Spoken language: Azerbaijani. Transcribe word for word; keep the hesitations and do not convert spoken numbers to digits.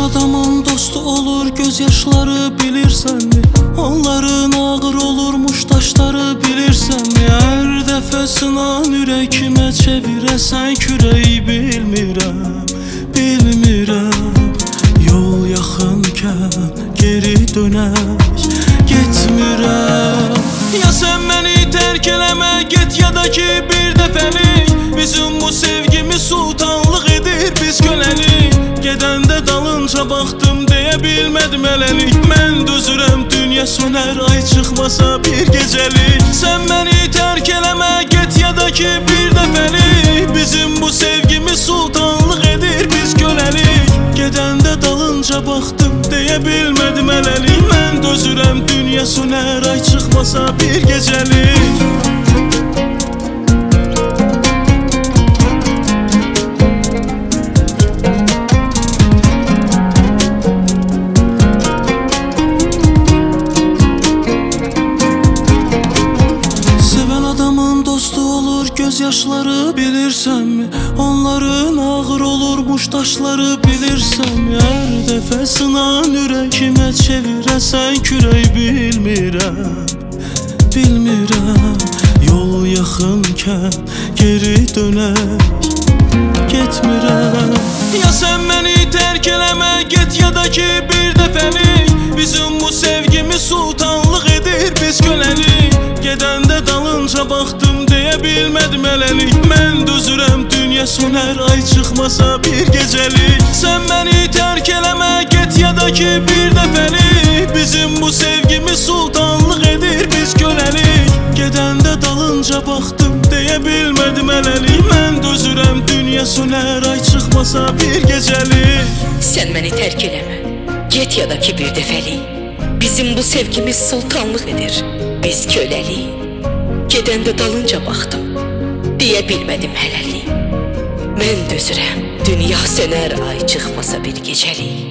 adamın dostu olur gözyaşları, bilirsenmi? Onların ağır olurmuş taşları, bilirsenmi? Her dəfə sınan ürəkimə çevirəsən küreyi, bilmirəm, bilmirəm. Yol yaxınkən geri dönək getmirəm. Ya sen məni terk eləmə, get ya da ki bir dəfəlik. Bizim bu sevgimiz sultanlıq edir, biz köləlik. Gedəndə dalınca baxdım, deyə bilmədim hələlik. Mən dözürəm, dünya sönər, ay çıxmasa bir gecəlik. Sən məni terk eləmə, get ya da ki bir dəfəlik. Bizim bu sevgimiz sultanlıq edir, biz köləlik. Gedəndə dalınca baxdım, deyə bilmədim hələlik. Mən dözürəm, dünya sönər, ay çıxmasa bir gecəlik. Gözyaşları, bilirsenmi? Onların ağır olurmuş taşları, bilirsenmi? Her dəfə sınan ürəkimə çevirəsən kürək, bilmirəm, bilmirəm. Yol yaxınkən geri dönək getmirəm. Ya sen məni terk eləmə, get ya da ki bir dəfəlik. Bizim bu sevgimiz sultanlıq edir, biz köləlik. Gedəndə dalınca baxdım, deyə bilmədim hələlik. Mən dözürəm, dünya sönər, ay çıxmasa bir gecəlik. Sən məni terk eləmə, get ya da ki bir dəfəlik. Bizim bu sevgimiz sultanlıq edir, biz köləlik. Gedəndə dalınca baxdım, deyə bilmədim hələlik. Mən dözürəm, dünya sönər, ay çıxmasa bir gecəlik. Sən məni terk eləmə, get ya da ki bir dəfəlik. Bizim bu sevgimiz sultanlıq edir, biz köləlik. Gedəndə dalınca baxdım, deyə bilmədim hələlik. Mən dözürəm, dünya sönər, ay çıxmasa bir gecəlik.